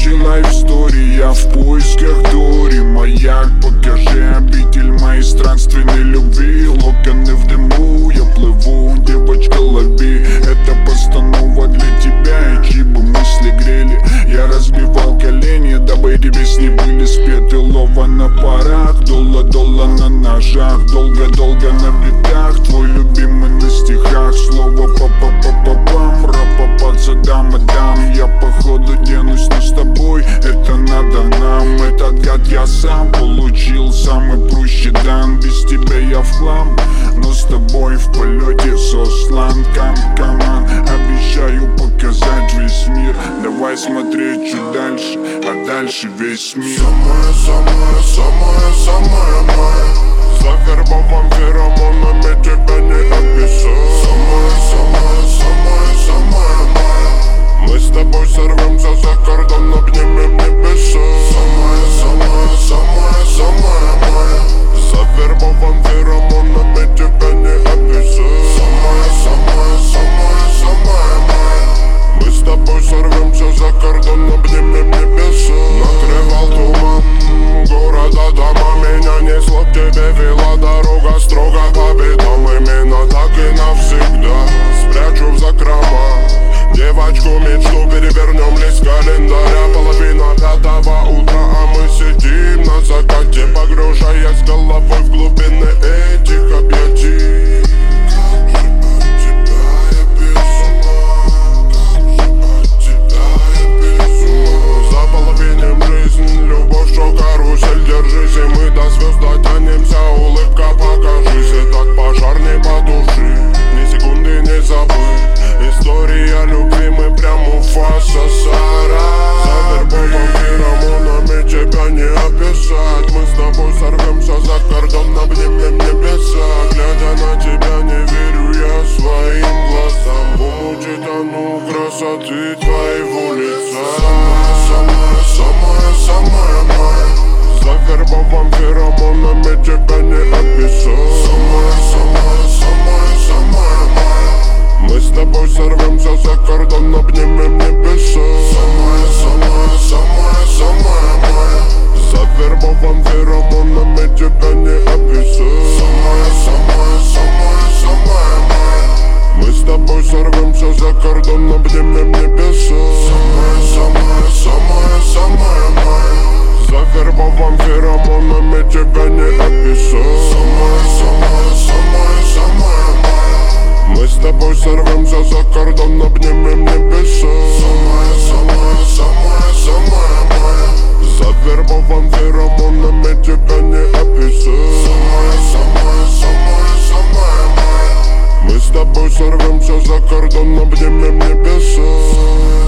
закончила история в поисках Дори. Маяк, покажи обитель моей странственной любви. Локоны в дыму, я плыву, девочка, лови. Это постанова для тебя, и чьи бы мысли грели. Я разбивал колени, дабы эти песни были спеты. Лова на парах, долла на ножах. Долго на битах, твой любимый на стихах. Слово па-па-па-па-пам, ра-па-па, задам и дам. Я походу денусь, но с тобой это надо нам. Этот гад я сам получил, самый прущий дан. Без тебя я в хлам, но с тобой в полете сослан. Каман, обещаю показать весь мир. Давай смотреть чуть дальше, а дальше весь мир. Самая моя. Завербован феромонами, тебя не описать. Самая моя. Мы с тобой сорвемся за кордон, обнимем небеса. Самая моя. Завербован феромонами, тебя не описать. Самая моя. Мы с тобой сорвемся за кордон, обнимем небеса. Накрывал туман города, дома, меня несло к тебе, вела дорога строго по бедам. Именно так и навсегда спрячу в закрома девочку мечту, перевернем лист календаря. Половина 5-го утра, а мы сидим на закате, погружаясь головой в глубины этих объятий. Карусель, держись, и мы до звезд дотянемся. Улыбка, покажись, и так пожар не потуши. Ни секунды не забыть история любви, мы прям Муфаса, Сара. Завербован феромонами, тебя не описать. Мы с тобой сорвемся за кордон, обнимем небеса. Глядя на тебя, не верю я своим глазам. В умуте тону красоты твоего лица. Самая моя. Завербован феромонами, тебя не описать. Самая моя. Мы с тобой сорвемся за кордон, обнимем небеса. Самая моя. Завербован феромонами, тебя не описать. Самая моя. Мы с тобой сорвемся за кордон, обнимем небеса. Самая моя. Завербован феромонами, тебя не описать. Самая моя. Мы с тобой сорвемся за кордон, обнимем небеса. Самая моя. Завербован феромонами, тебя не описать. Самая моя. Мы с тобой сорвемся за кордон, обнимем небеса.